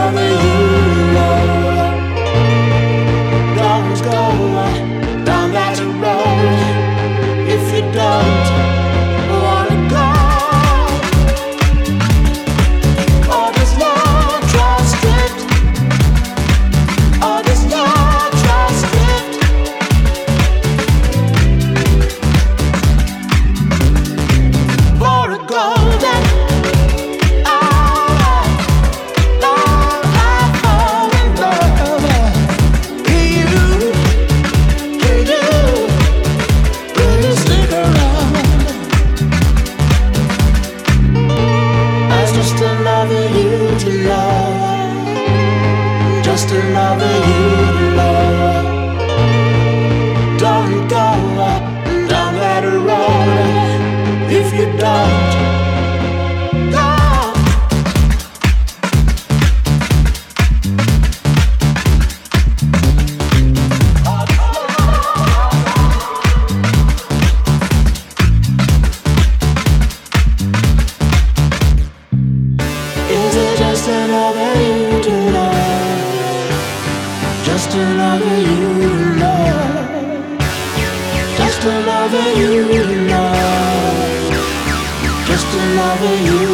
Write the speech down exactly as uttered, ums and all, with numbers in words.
another you love. Don't go down that road if you don't wanna go. Or does love just drift? Or does love just drift? For a golden just another you to love, just another you to love. Don't go down that road if you don't go. Is it just another you to love? Just another you to love. Just another you to love. Just another you